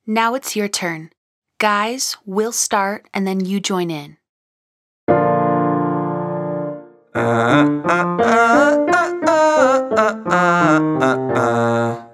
Now it's your turn. Guys, we'll start and then you join in. Uh, uh, uh, uh, uh, uh, uh, uh.